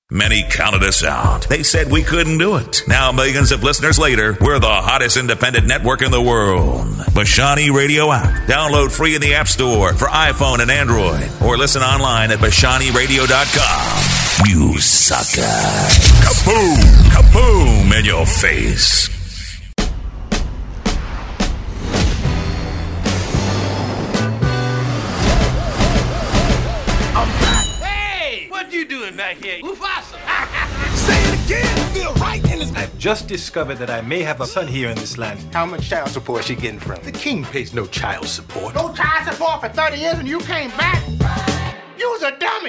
Many counted us out. They said we couldn't do it. Now, millions of listeners later, we're the hottest independent network in the world. Bashani Radio app. Download free in the App Store for iPhone and Android. Or listen online at BashaniRadio.com. You sucker. Kaboom! Kaboom in your face. Back here, Mufasa. Say it again, feel right in his life. I've just discovered that I may have a son here in this land. How much child support is she getting from? The king pays no child support. No child support for 30 years and you came back? You was a dummy.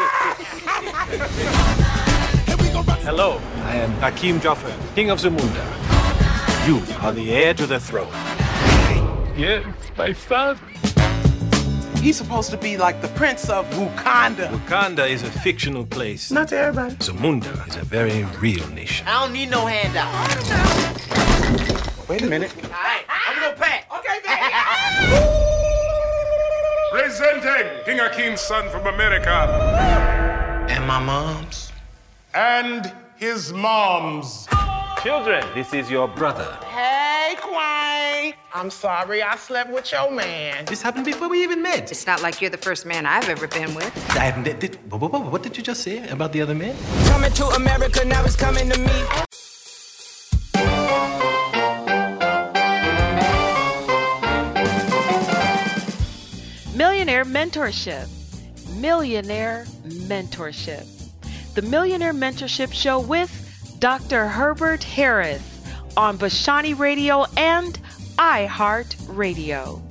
Hello, I am Hakim Joffer, king of Zamunda. You are the heir to the throne. Yes, my son. He's supposed to be like the prince of Wakanda. Wakanda is a fictional place. Not to everybody. Zamunda is a very real nation. I don't need no handout. Wait a minute. All right, I'm gonna pack. Okay, Presenting King Akim's son from America. And my mom's. And his mom's. Children, this is your brother. Hey, Quine. I'm sorry I slept with your man. This happened before we even met. It's not like you're the first man I've ever been with. What did you just say about the other man? Coming to America, now it's coming to me. Millionaire Mentorship. Millionaire Mentorship. The Millionaire Mentorship Show with Dr. Herbert Harris on Bashani Radio and iHeart Radio.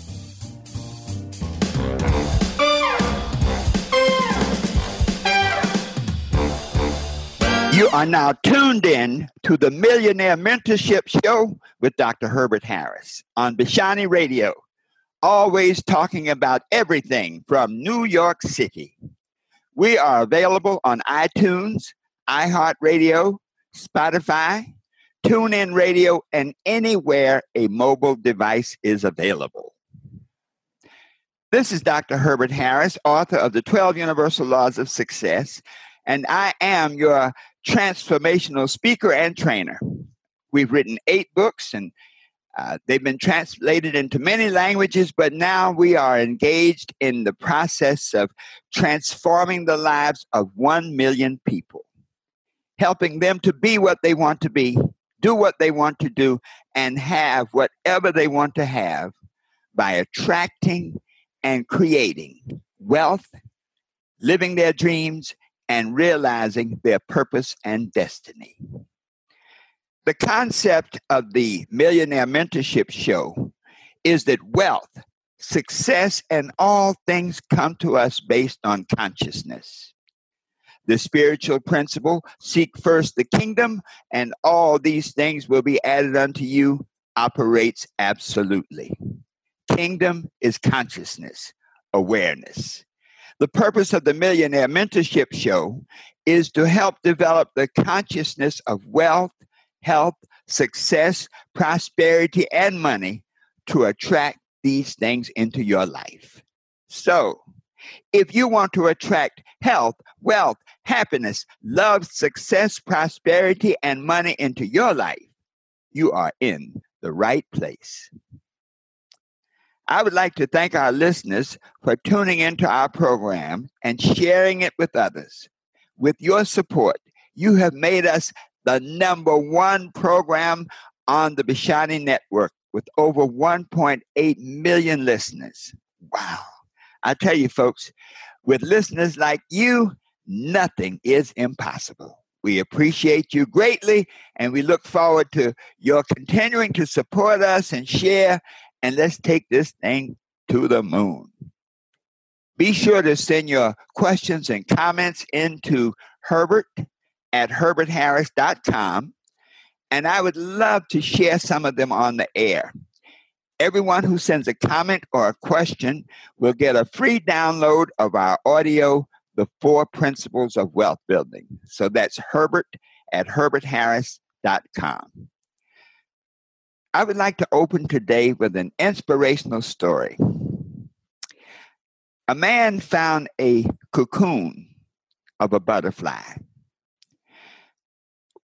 You are now tuned in to the Millionaire Mentorship Show with Dr. Herbert Harris on Bashani Radio, always talking about everything from New York City. We are available on iTunes, iHeart Radio, Spotify, TuneIn Radio, and anywhere a mobile device is available. This is Dr. Herbert Harris, author of the 12 Universal Laws of Success, and I am your transformational speaker and trainer. We've written 8 books, and they've been translated into many languages, but now we are engaged in the process of transforming the lives of 1 million people, helping them to be what they want to be, do what they want to do, and have whatever they want to have by attracting and creating wealth, living their dreams, and realizing their purpose and destiny. The concept of the Millionaire Mentorship Show is that wealth, success, and all things come to us based on consciousness. The spiritual principle, seek first the kingdom, and all these things will be added unto you, operates absolutely. Kingdom is consciousness, awareness. The purpose of the Millionaire Mentorship Show is to help develop the consciousness of wealth, health, success, prosperity, and money to attract these things into your life. So, if you want to attract health, wealth, happiness, love, success, prosperity, and money into your life, you are in the right place. I would like to thank our listeners for tuning into our program and sharing it with others. With your support, you have made us the #1 program on the Bashani Network with over 1.8 million listeners. Wow. I tell you, folks, with listeners like you, nothing is impossible. We appreciate you greatly, and we look forward to your continuing to support us and share, and let's take this thing to the moon. Be sure to send your questions and comments into Herbert@herbertharris.com, and I would love to share some of them on the air. Everyone who sends a comment or a question will get a free download of our audio, The 4 Principles of Wealth Building. So that's Herbert@herbertharris.com. I would like to open today with an inspirational story. A man found a cocoon of a butterfly.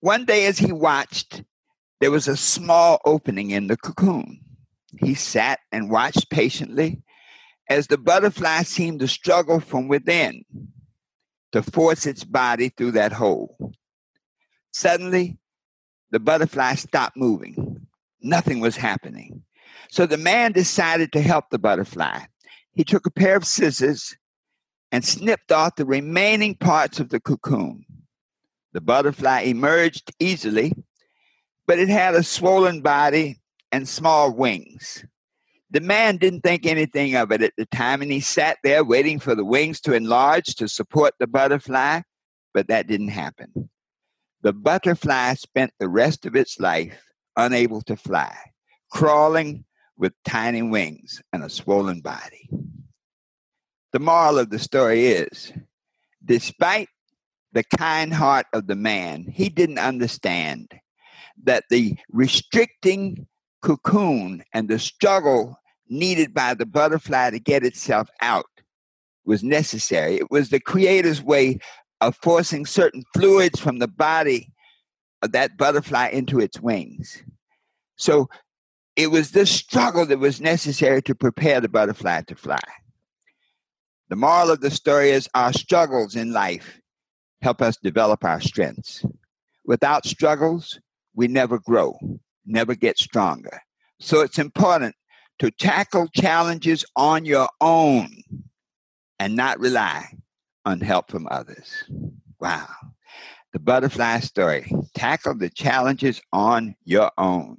One day as he watched, there was a small opening in the cocoon. He sat and watched patiently as the butterfly seemed to struggle from within to force its body through that hole. Suddenly, the butterfly stopped moving. Nothing was happening. So the man decided to help the butterfly. He took a pair of scissors and snipped off the remaining parts of the cocoon. The butterfly emerged easily, but it had a swollen body and small wings. The man didn't think anything of it at the time, and he sat there waiting for the wings to enlarge to support the butterfly, but that didn't happen. The butterfly spent the rest of its life unable to fly, crawling with tiny wings and a swollen body. The moral of the story is, despite the kind heart of the man, he didn't understand that the restricting cocoon and the struggle needed by the butterfly to get itself out was necessary. It was the Creator's way of forcing certain fluids from the body of that butterfly into its wings. So it was this struggle that was necessary to prepare the butterfly to fly. The moral of the story is our struggles in life help us develop our strengths. Without struggles, we never grow, never get stronger. So it's important to tackle challenges on your own and not rely on help from others. Wow. The butterfly story. Tackle the challenges on your own.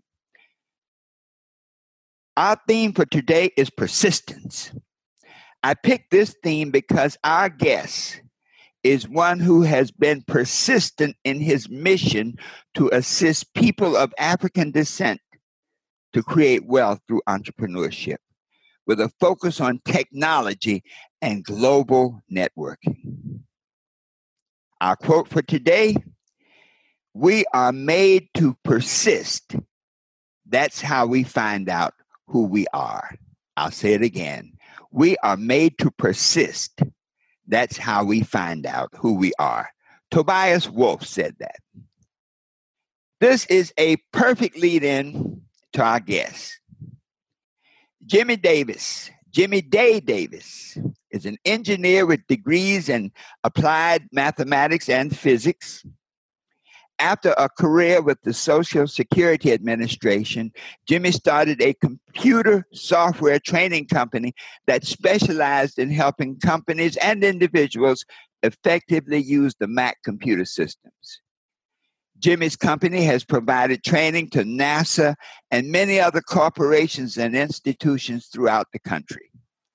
Our theme for today is persistence. I picked this theme because our guest is one who has been persistent in his mission to assist people of African descent to create wealth through entrepreneurship, with a focus on technology and global networking. Our quote for today, we are made to persist. That's how we find out who we are. I'll say it again. We are made to persist. That's how we find out who we are. Tobias Wolff said that. This is a perfect lead-in to our guest. Jimmy Day Davis, is an engineer with degrees in applied mathematics and physics. After a career with the Social Security Administration, Jimmy started a computer software training company that specialized in helping companies and individuals effectively use the Mac computer systems. Jimmy's company has provided training to NASA and many other corporations and institutions throughout the country.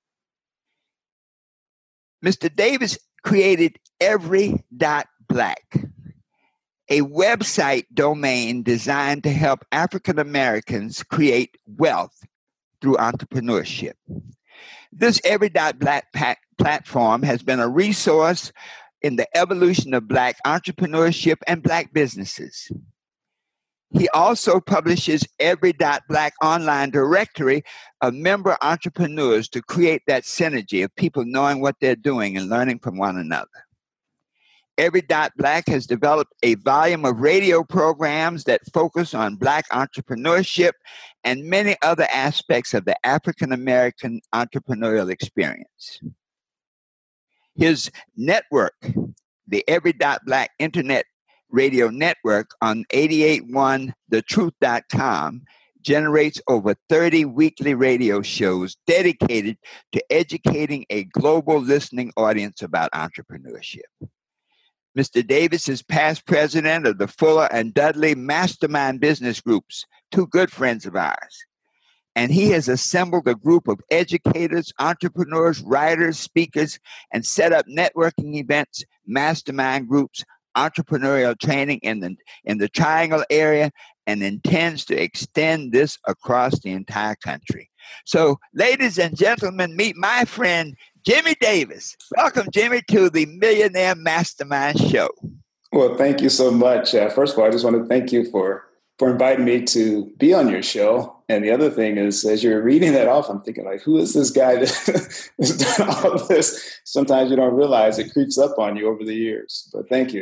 Mr. Davis created Every.Black, a website domain designed to help African Americans create wealth through entrepreneurship. This Every.Black platform has been a resource in the evolution of Black entrepreneurship and Black businesses. He also publishes Every.Black online directory of member entrepreneurs to create that synergy of people knowing what they're doing and learning from one another. Every.Black has developed a volume of radio programs that focus on Black entrepreneurship and many other aspects of the African American entrepreneurial experience. His network, the Every.Black Internet Radio Network on 881thetruth.com, generates over 30 weekly radio shows dedicated to educating a global listening audience about entrepreneurship. Mr. Davis is past president of the Fuller and Dudley Mastermind Business Groups, two good friends of ours. And he has assembled a group of educators, entrepreneurs, writers, speakers, and set up networking events, mastermind groups, entrepreneurial training in the Triangle area, and intends to extend this across the entire country. So, ladies and gentlemen, meet my friend, Jimmy Davis. Welcome, Jimmy, to the Millionaire Mastermind Show. Well, thank you so much. First of all, I just want to thank you for inviting me to be on your show. And the other thing is, as you're reading that off, I'm thinking, like, who is this guy that has done all of this? Sometimes you don't realize it creeps up on you over the years. But thank you.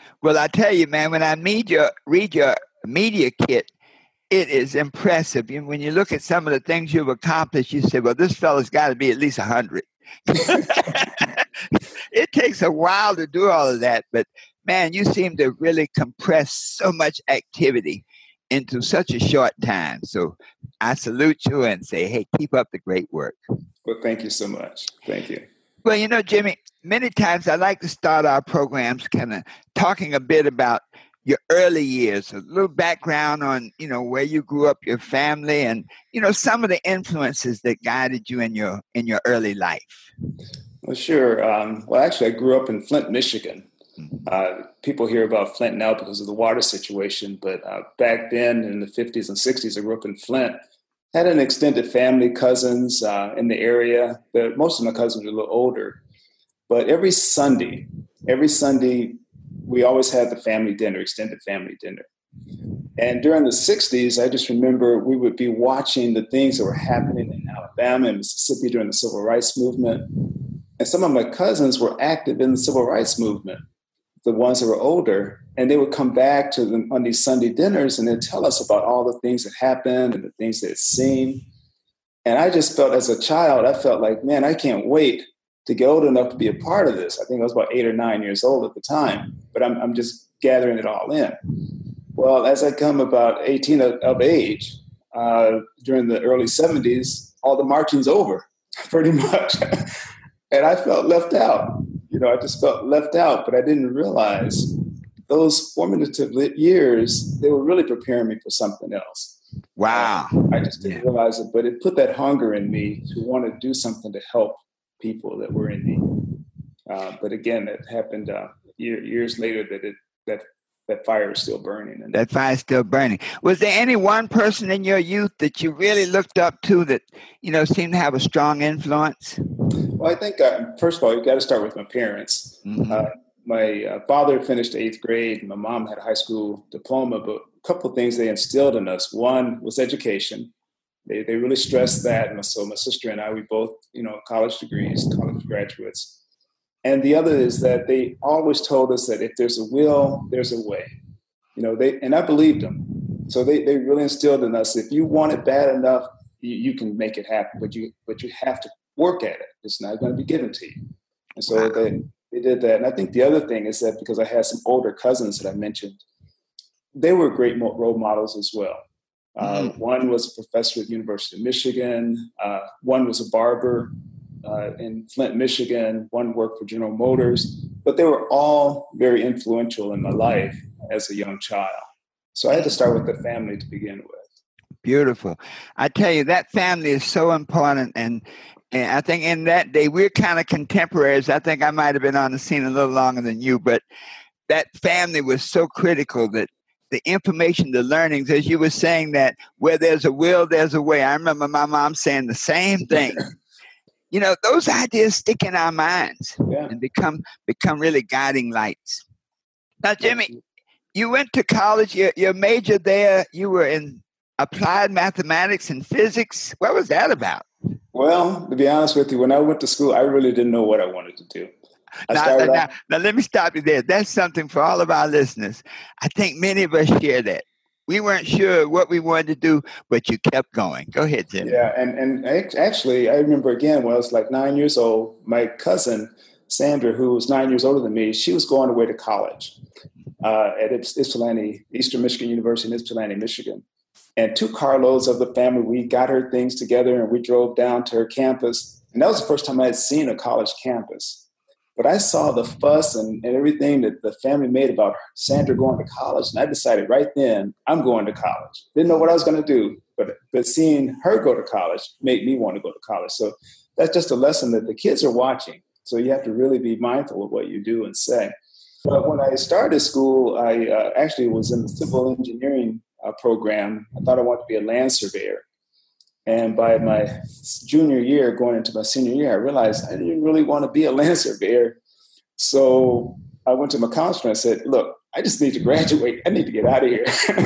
Well, I tell you, man, when I read your media kit, it is impressive. When you look at some of the things you've accomplished, you say, well, this fella's got to be at least 100. It takes a while to do all of that, but man, you seem to really compress so much activity into such a short time. So I salute you and say, hey, keep up the great work. Well, thank you so much. Thank you. Well, Jimmy, many times I like to start our programs kind of talking a bit about your early years, a little background on, where you grew up, your family, and, some of the influences that guided you in your early life. Well, sure. Well, actually, I grew up in Flint, Michigan. People hear about Flint now because of the water situation, but back then in the 50s and 60s, I grew up in Flint. Had an extended family, cousins in the area. Most of my cousins were a little older. But every Sunday, we always had the family dinner, extended family dinner. And during the 60s, I just remember we would be watching the things that were happening in Alabama and Mississippi during the Civil Rights Movement. And some of my cousins were active in the Civil Rights Movement, the ones that were older. And they would come back to them on these Sunday dinners and they'd tell us about all the things that happened and the things they'd seen. And I just felt as a child, I felt like, man, I can't wait to get old enough to be a part of this. I think I was about 8 or 9 years old at the time, but I'm just gathering it all in. Well, as I come about 18 of age, during the early 70s, all the marching's over, pretty much. And I felt left out. I just felt left out, but I didn't realize those formative years, they were really preparing me for something else. Wow. I just didn't realize it, but it put that hunger in me to want to do something to help people that were in need. But again, it happened years later that fire is still burning. And that fire is still burning. Was there any one person in your youth that you really looked up to that, seemed to have a strong influence? Well, I think, first of all, you've got to start with my parents. Mm-hmm. My father finished 8th grade. My mom had a high school diploma, but a couple of things they instilled in us. One was education. They really stressed that. And so my sister and I, we both, college degrees, college graduates. And the other is that they always told us that if there's a will, there's a way. And I believed them. So they really instilled in us, if you want it bad enough, you can make it happen, but you have to work at it. It's not going to be given to you. And so they did that. And I think the other thing is that because I had some older cousins that I mentioned, they were great role models as well. One was a professor at the University of Michigan. One was a barber in Flint, Michigan. One worked for General Motors. But they were all very influential in my life as a young child. So I had to start with the family to begin with. Beautiful. I tell you, that family is so important. And I think in that day, we're kind of contemporaries. I think I might have been on the scene a little longer than you, but that family was so critical that the information, the learnings, as you were saying, that where there's a will, there's a way. I remember my mom saying the same thing. Those ideas stick in our minds and become really guiding lights. Now, Jimmy, you went to college. Your major there, you were in applied mathematics and physics. What was that about? Well, to be honest with you, when I went to school, I really didn't know what I wanted to do. Now, let me stop you there. That's something for all of our listeners. I think many of us share that. We weren't sure what we wanted to do, but you kept going. Go ahead, Jimmy. Yeah, and actually, I remember again when I was like 9 years old, my cousin, Sandra, who was 9 years older than me, she was going away to college at Ypsilanti, Eastern Michigan University in Ypsilanti, Michigan. And 2 carloads of the family, we got her things together and we drove down to her campus. And that was the first time I had seen a college campus. But I saw the fuss and everything that the family made about Sandra going to college. And I decided right then, I'm going to college. Didn't know what I was going to do, but seeing her go to college made me want to go to college. So that's just a lesson that the kids are watching. So you have to really be mindful of what you do and say. But when I started school, I actually was in the civil engineering program. I thought I wanted to be a land surveyor. And by my junior year, going into my senior year, I realized I didn't really want to be a land surveyor. So I went to my counselor and I said, look, I just need to graduate. I need to get out of here.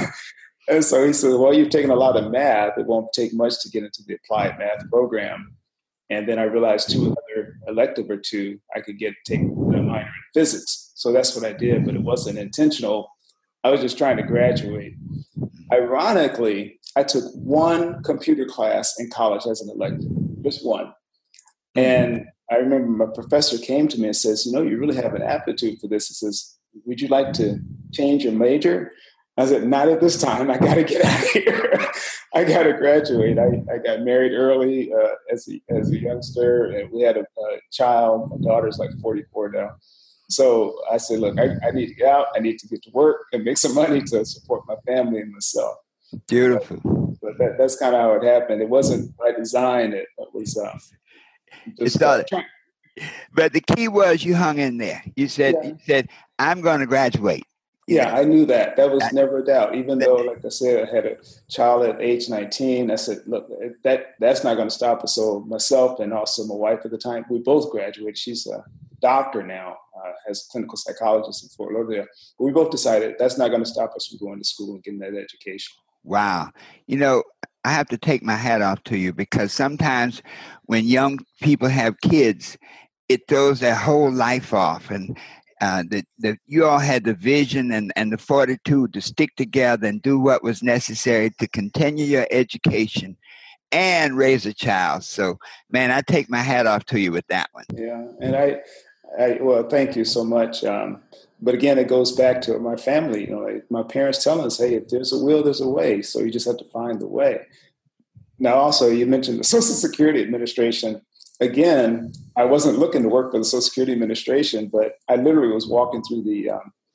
And so he said, well, you've taken a lot of math. It won't take much to get into the applied math program. And then I realized 2 other elective or 2, I could take a minor in physics. So that's what I did, but it wasn't intentional. I was just trying to graduate. Ironically, I took one computer class in college as an elective, just one. And I remember my professor came to me and says, you really have an aptitude for this. He says, would you like to change your major? I said, not at this time. I got to get out of here. I got to graduate. I got married early as a youngster, and we had a child. My daughter's like 44 now. So I said, look, I need to get out. I need to get to work and make some money to support my family and myself. Beautiful. But that's kind of how it happened. It wasn't by design. It was it started. But the key was you hung in there. You said, I'm going to graduate. Yeah, I knew that. That was never a doubt. Even though, like I said, I had a child at age 19, I said, look, that's not going to stop us. So myself and also my wife at the time, we both graduated. She's a doctor now, as a clinical psychologist in Fort Lauderdale. But we both decided that's not going to stop us from going to school and getting that education. Wow. I have to take my hat off to you, because sometimes when young people have kids, it throws their whole life off. And you all had the vision and the fortitude to stick together and do what was necessary to continue your education and raise a child. So, man, I take my hat off to you with that one. Yeah, and well, thank you so much. But again, it goes back to my family. My parents telling us, hey, if there's a will, there's a way. So you just have to find the way. Now, also, you mentioned the Social Security Administration. Again, I wasn't looking to work for the Social Security Administration, but I literally was walking through the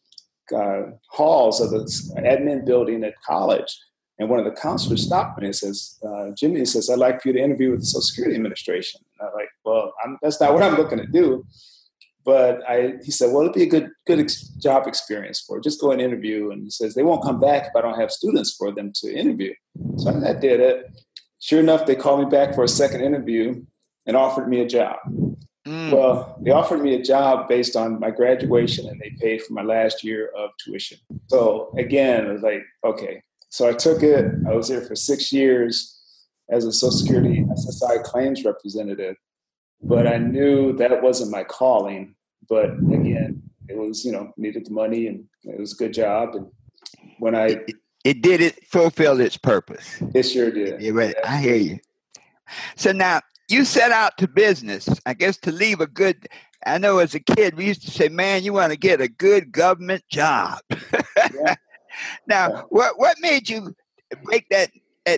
halls of the admin building at college, and one of the counselors stopped me and says, Jimmy, he says, I'd like for you to interview with the Social Security Administration. And I'm like, well, that's not what I'm looking to do. But he said, well, it'd be a good job experience for it. Just go and interview. And he says, they won't come back if I don't have students for them to interview. So I did it. Sure enough, they called me back for a second interview and offered me a job. Well, they offered me a job based on my graduation, and they paid for my last year of tuition. So again, I was like, okay. So I took it. I was there for 6 years as a Social Security SSI claims representative. But I knew that wasn't my calling. But again, it was, needed the money, and it was a good job. And when it fulfilled its purpose. It sure did. Yeah, right. I hear you. So now you set out to business, I guess, to leave a good. I know as a kid we used to say, "Man, you want to get a good government job." Yeah. Now, what made you break that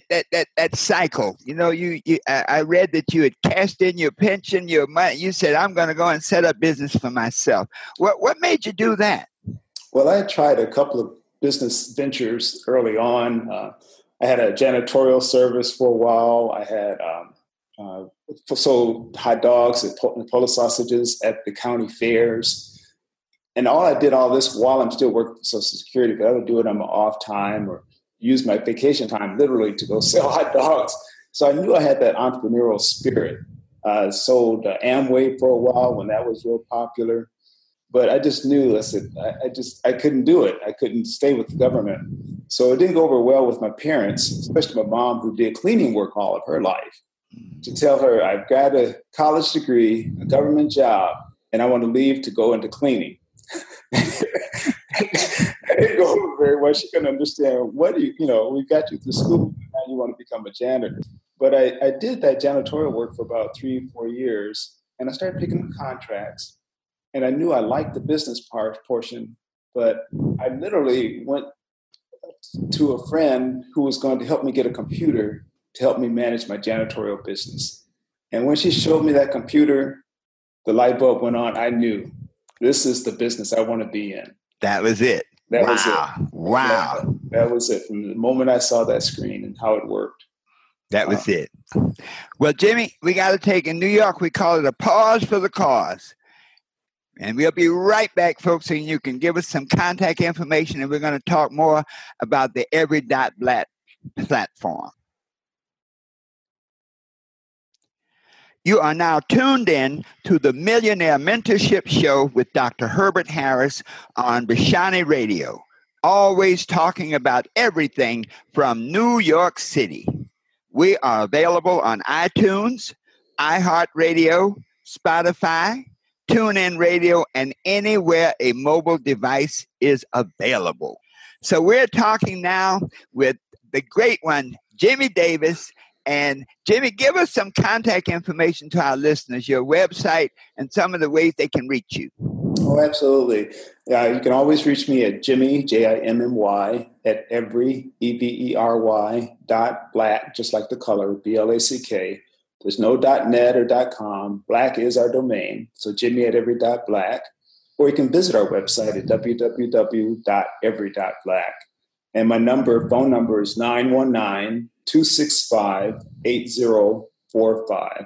cycle? I read that you had cashed in your pension, your money. You said, I'm going to go and set up business for myself. What made you do that? Well, I tried a couple of business ventures early on. I had a janitorial service for a while. I had sold hot dogs and Polish sausages at the county fairs. And I did all this while I'm still working for Social Security, but I would do it on my off time or use my vacation time literally to go sell hot dogs. So I knew I had that entrepreneurial spirit. I sold Amway for a while when that was real popular. But I just knew, I said, I couldn't do it. I couldn't stay with the government. So it didn't go over well with my parents, especially my mom, who did cleaning work all of her life, to tell her I've got a college degree, a government job, and I want to leave to go into cleaning. That didn't go over very well. She couldn't understand, we got you through school, now you want to become a janitor. But I did that janitorial work for about 3-4 years, and I started picking up contracts. And I knew I liked the business portion, but I literally went to a friend who was going to help me get a computer to help me manage my janitorial business. And when she showed me that computer, the light bulb went on. I knew this is the business I want to be in. That was it. That was it. Wow. That was it. From the moment I saw that screen and how it worked. That was it. Well, Jimmy, we got to take, in New York, we call it a pause for the cause. And we'll be right back, folks, and you can give us some contact information, and we're going to talk more about the Every Dot Black platform. You are now tuned in to the Millionaire Mentorship Show with Dr. Herbert Harris on Bashani Radio, always talking about everything from New York City. We are available on iTunes, iHeartRadio, Spotify, TuneIn Radio, and anywhere a mobile device is available. So we're talking now with the great one, Jimmy Davis. And Jimmy, give us some contact information to our listeners, your website, and some of the ways they can reach you. Oh, absolutely. You can always reach me at Jimmy, Jimmy, at every, EVERY, .black, just like the color, BLACK. There's no .net or .com. Black is our domain. So Jimmy at every .black. Or you can visit our website at www.every.black. And my phone number is 919-265-8045.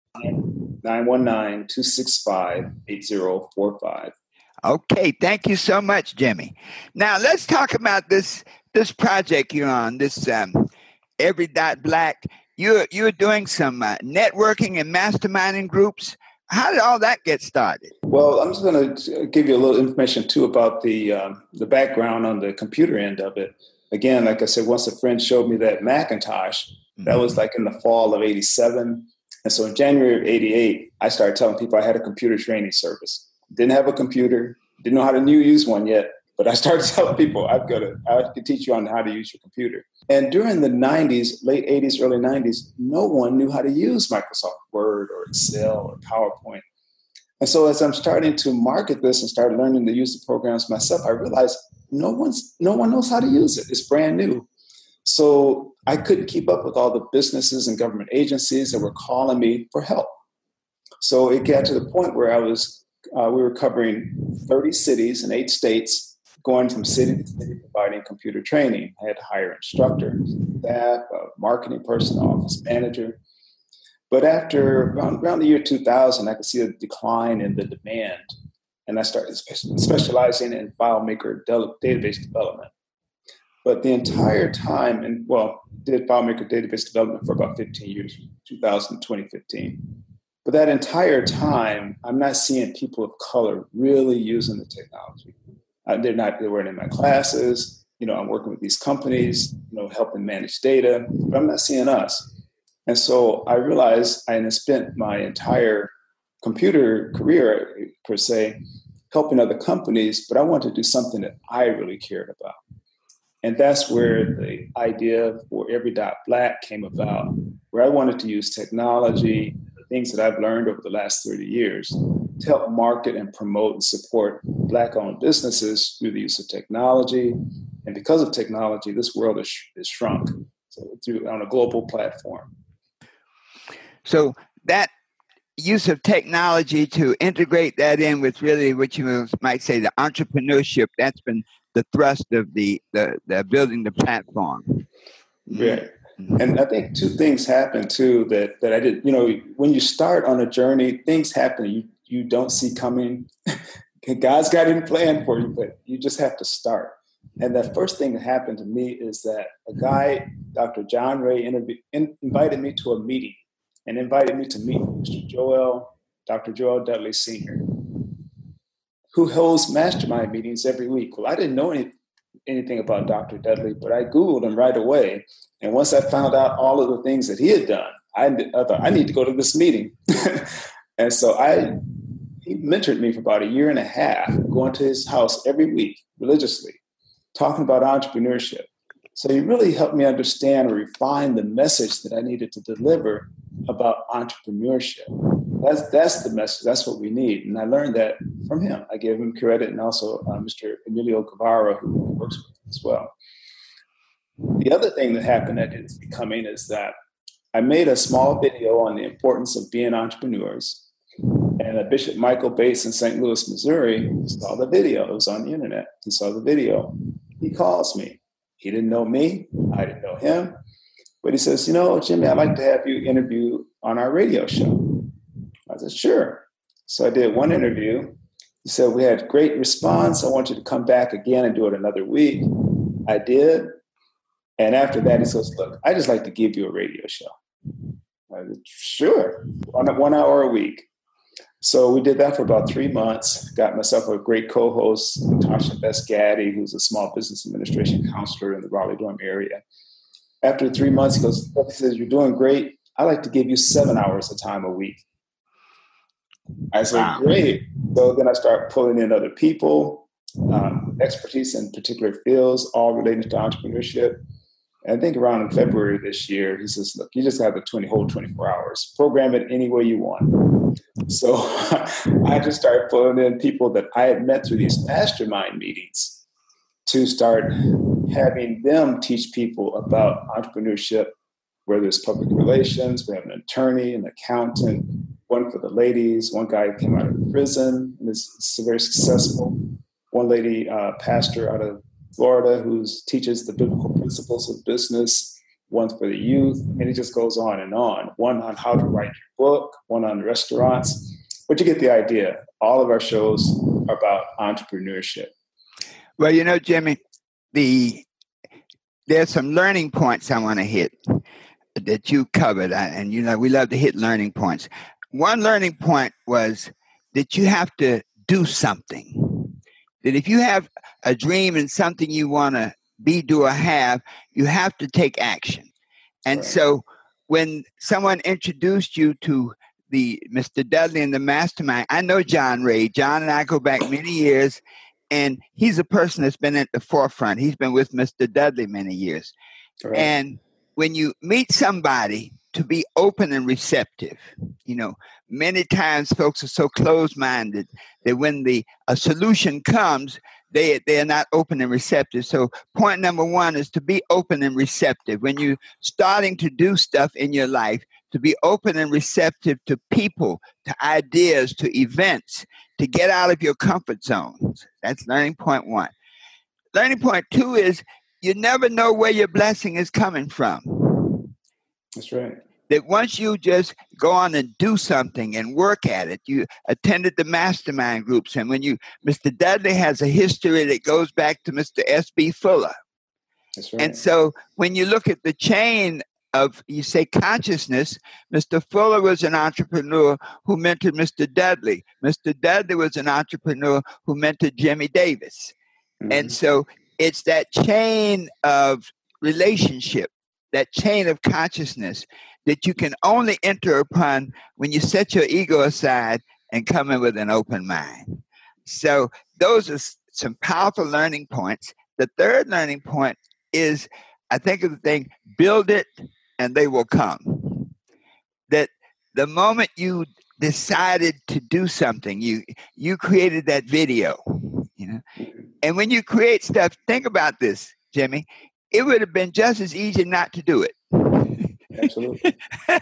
919-265-8045. Okay, thank you so much, Jimmy. Now let's talk about this project you're on, this Every.Black. You're doing some networking and masterminding groups. How did all that get started? Well, I'm just going to give you a little information too about the background on the computer end of it. Again, like I said, once a friend showed me that Macintosh, that was like in the fall of '87. And so in January of '88, I started telling people I had a computer training service. Didn't have a computer, didn't know how to use one yet, but I started telling people I can teach you on how to use your computer. And during the 90s, late 80s, early 90s, no one knew how to use Microsoft Word or Excel or PowerPoint. And so as I'm starting to market this and start learning to use the programs myself, I realized no one knows how to use it. It's brand new. So I couldn't keep up with all the businesses and government agencies that were calling me for help. So it got to the point where we were covering 30 cities in 8 states, going from city to city providing computer training. I had to hire instructors, staff, a marketing person, office manager. But after around the year 2000, I could see a decline in the demand. And I started specializing in FileMaker database development. But the entire time, did FileMaker database development for about 15 years, 2000 to 2015. But that entire time, I'm not seeing people of color really using the technology. They weren't in my classes. I'm working with these companies, helping manage data, but I'm not seeing us. And so I realized I had spent my entire computer career, per se, helping other companies, but I wanted to do something that I really cared about. And that's where the idea for Every.Black came about, where I wanted to use technology, the things that I've learned over the last 30 years, to help market and promote and support Black-owned businesses through the use of technology. And because of technology, this world is shrunk on a global platform. So that use of technology to integrate that in with really what you might say the entrepreneurship, that's been the thrust of the building the platform. Yeah. And I think 2 things happen too that I did. When you start on a journey, things happen you don't see coming. God's got it planned for you, but you just have to start. And the first thing that happened to me is that a guy, Dr. John Ray, invited me to a meeting and invited me to meet Dr. Joel Dudley Sr., who holds mastermind meetings every week. Well, I didn't know anything about Dr. Dudley, but I Googled him right away. And once I found out all of the things that he had done, I thought, I need to go to this meeting. And so he mentored me for about 1.5 years, going to his house every week religiously, talking about entrepreneurship. So he really helped me understand or refine the message that I needed to deliver about entrepreneurship. That's the message. That's what we need. And I learned that from him. I gave him credit, and also Mr. Emilio Guevara, who works with him as well. The other thing that happened that is becoming is that I made a small video on the importance of being entrepreneurs. And Bishop Michael Bates in St. Louis, Missouri, saw the video. It was on the internet. He saw the video. He calls me. He didn't know me. I didn't know him. But he says, Jimmy, I'd like to have you interview on our radio show. I said, sure. So I did one interview. He said, we had great response. I want you to come back again and do it another week. I did. And after that, he says, look, I just like to give you a radio show. I said, sure. 1 hour a week. So we did that for about 3 months, got myself a great co-host, Natasha Best-Gaddy, who's a small business administration counselor in the Raleigh-Durham area. After 3 months, he says, you're doing great. I like to give you 7 hours of time a week. I said, great. So then I start pulling in other people, expertise in particular fields, all related to entrepreneurship. And I think around in February this year, he says, look, you just have the whole 24 hours. Program it any way you want. So I just started pulling in people that I had met through these mastermind meetings to start having them teach people about entrepreneurship, whether it's public relations. We have an attorney, an accountant, one for the ladies. One guy came out of prison and is very successful. One lady, pastor out of Florida, who teaches the biblical principles of business. One for the youth. And it just goes on and on. One on how to write your book, one on restaurants. But you get the idea. All of our shows are about entrepreneurship. Well, you know, Jimmy, there's some learning points I want to hit that you covered. And, you know, we love to hit learning points. One learning point was that you have to do something. That if you have a dream and something you want to be, do, or have, you have to take action. And so when someone introduced you to the Mr. Dudley and the mastermind, I know John Ray. John and I go back many years, and he's a person that's been at the forefront. He's been with Mr. Dudley many years. Right. And when you meet somebody, to be open and receptive. You know, many times folks are so closed-minded that when a solution comes, they are not open and receptive. So point number one is to be open and receptive. When you're starting to do stuff in your life, to be open and receptive to people, to ideas, to events, to get out of your comfort zones. That's learning point one. Learning point two is you never know where your blessing is coming from. That's right. That once you just go on and do something and work at it, you attended the mastermind groups. And when Mr. Dudley has a history that goes back to Mr. S.B. Fuller. That's right. And so when you look at the chain of, you say, consciousness, Mr. Fuller was an entrepreneur who mentored Mr. Dudley. Mr. Dudley was an entrepreneur who mentored Jimmy Davis. Mm-hmm. And so it's that chain of relationship, that chain of consciousness that you can only enter upon when you set your ego aside and come in with an open mind. So those are some powerful learning points. The third learning point is, I think of the thing, build it and they will come. That the moment you decided to do something, you created that video, you know. And when you create stuff, think about this, Jimmy, it would have been just as easy not to do it. Absolutely.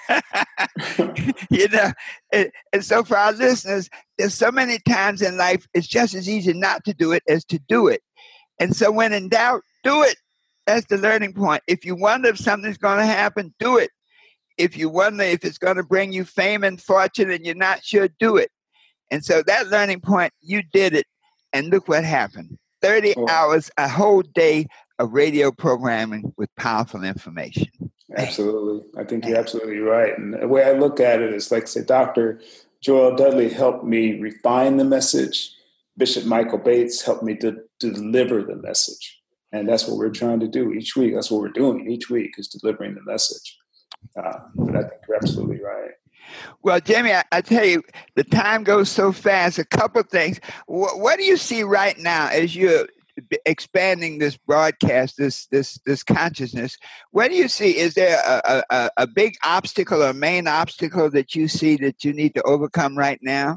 You know, and so for our listeners, there's so many times in life, it's just as easy not to do it as to do it. And so when in doubt, do it. That's the learning point. If you wonder if something's going to happen, do it. If you wonder if it's going to bring you fame and fortune and you're not sure, do it. And so that learning point, you did it. And look what happened. 30 hours, a whole day of radio programming with powerful information. Absolutely. I think you're absolutely right. And the way I look at it is like, say, Dr. Joel Dudley helped me refine the message. Bishop Michael Bates helped me to deliver the message. And that's what we're trying to do each week. That's what we're doing each week, is delivering the message. But I think you're absolutely right. Well, Jamie, I tell you, the time goes so fast. A couple of things. What do you see right now as you're expanding this broadcast, this consciousness? What do you see? Is there a big obstacle or main obstacle that you see that you need to overcome right now?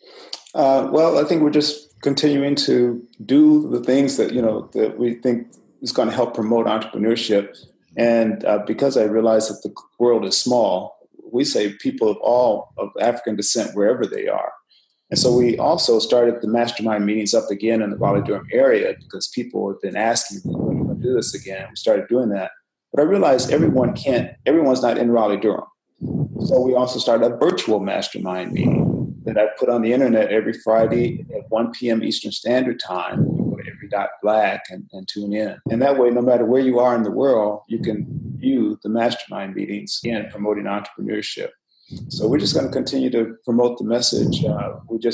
Well, I think we're just continuing to do the things that, that we think is going to help promote entrepreneurship. And because I realize that the world is small, we say people of all of African descent, wherever they are. And so we also started the mastermind meetings up again in the Raleigh-Durham area because people have been asking, when are we going to do this again? We started doing that. But I realized everyone's not in Raleigh-Durham. So we also started a virtual mastermind meeting that I put on the internet every Friday at 1 p.m. Eastern Standard Time. You go to every.black and tune in. And that way, no matter where you are in the world, you can view the mastermind meetings and promoting entrepreneurship. So we're just going to continue to promote the message. I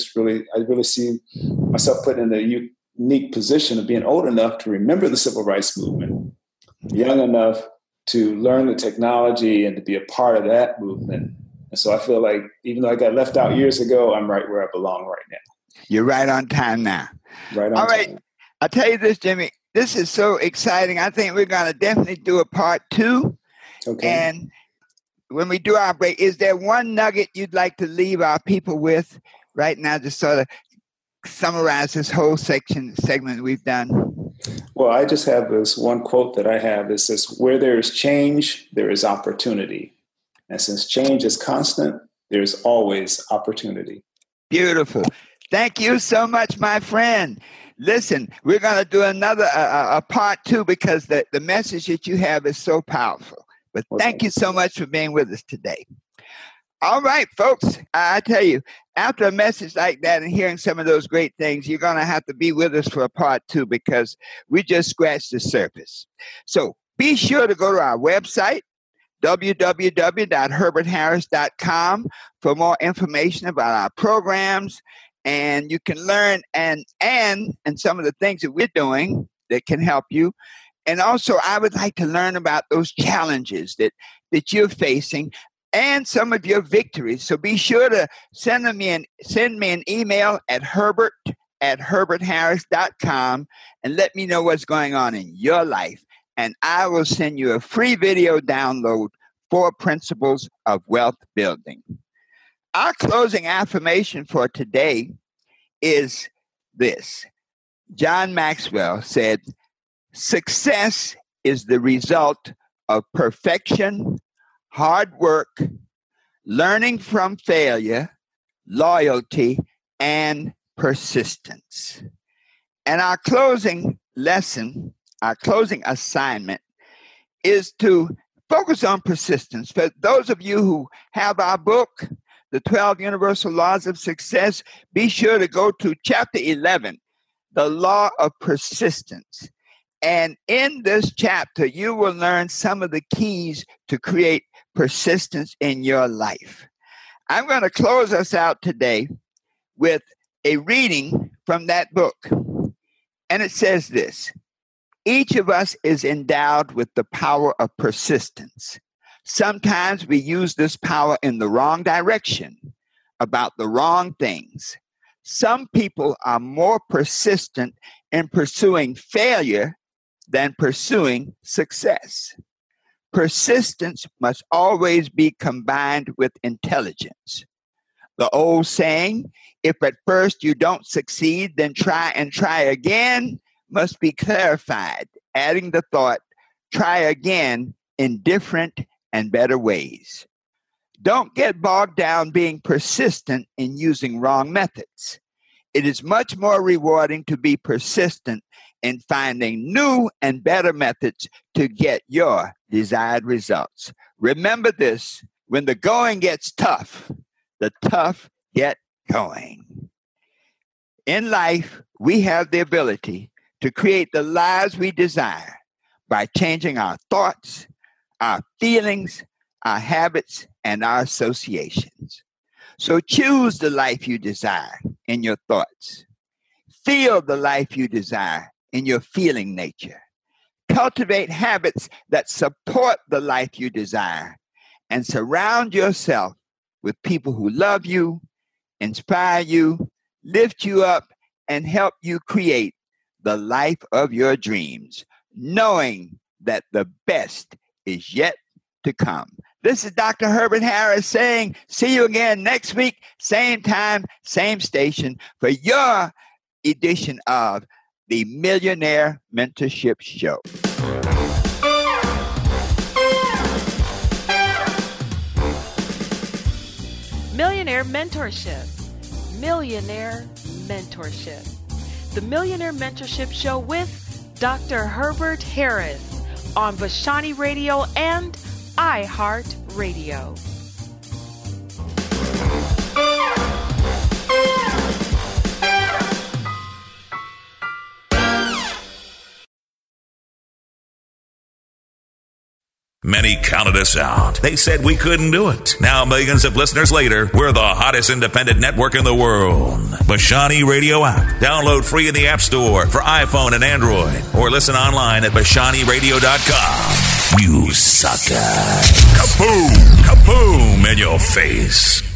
really see myself put in a unique position of being old enough to remember the civil rights movement, young enough to learn the technology and to be a part of that movement, And so I feel like even though I got left out years ago, I'm right where I belong right now. You're right on time now. Right on All right. time. I'll tell you this, Jimmy. This is so exciting. I think we're going to definitely do a part 2. Okay. And when we do our break, is there one nugget you'd like to leave our people with right now to sort of summarize this whole segment we've done? Well, I just have this one quote that I have. It says, where there is change, there is opportunity. And since change is constant, there's always opportunity. Beautiful. Thank you so much, my friend. Listen, we're going to do another a part 2 because the message that you have is so powerful. But thank you so much for being with us today. All right, folks, I tell you, after a message like that and hearing some of those great things, you're going to have to be with us for a part 2 because we just scratched the surface. So be sure to go to our website, www.herbertharris.com, for more information about our programs. And you can learn and some of the things that we're doing that can help you. And also, I would like to learn about those challenges that you're facing and some of your victories. So be sure to send me an email at herbert@herbertharris.com and let me know what's going on in your life. And I will send you a free video download, 4 Principles of Wealth Building. Our closing affirmation for today is this. John Maxwell said, success is the result of perfection, hard work, learning from failure, loyalty, and persistence. And our closing lesson, our closing assignment is to focus on persistence. For those of you who have our book, The 12 Universal Laws of Success, be sure to go to chapter 11, The Law of Persistence. And in this chapter, you will learn some of the keys to create persistence in your life. I'm going to close us out today with a reading from that book. And it says this: each of us is endowed with the power of persistence. Sometimes we use this power in the wrong direction, about the wrong things. Some people are more persistent in pursuing failure than pursuing success. Persistence must always be combined with intelligence. The old saying, if at first you don't succeed, then try and try again, must be clarified, adding the thought, try again in different and better ways. Don't get bogged down being persistent in using wrong methods. It is much more rewarding to be persistent in finding new and better methods to get your desired results. Remember this: when the going gets tough, the tough get going. In life, we have the ability to create the lives we desire by changing our thoughts, our feelings, our habits, and our associations. So choose the life you desire in your thoughts. Feel the life you desire in your feeling nature. Cultivate habits that support the life you desire, and surround yourself with people who love you, inspire you, lift you up, and help you create the life of your dreams, knowing that the best is yet to come. This is Dr. Herbert Harris saying, see you again next week, same time, same station, for your edition of the Millionaire Mentorship Show. Millionaire Mentorship. Millionaire Mentorship. The Millionaire Mentorship Show with Dr. Herbert Harris on Vashani Radio and iHeart Radio. Many counted us out. They said we couldn't do it. Now, millions of listeners later, we're the hottest independent network in the world. Vashani Radio app. Download free in the App Store for iPhone and Android. Or listen online at VashaniRadio.com. You sucker. Kaboom! Kaboom in your face.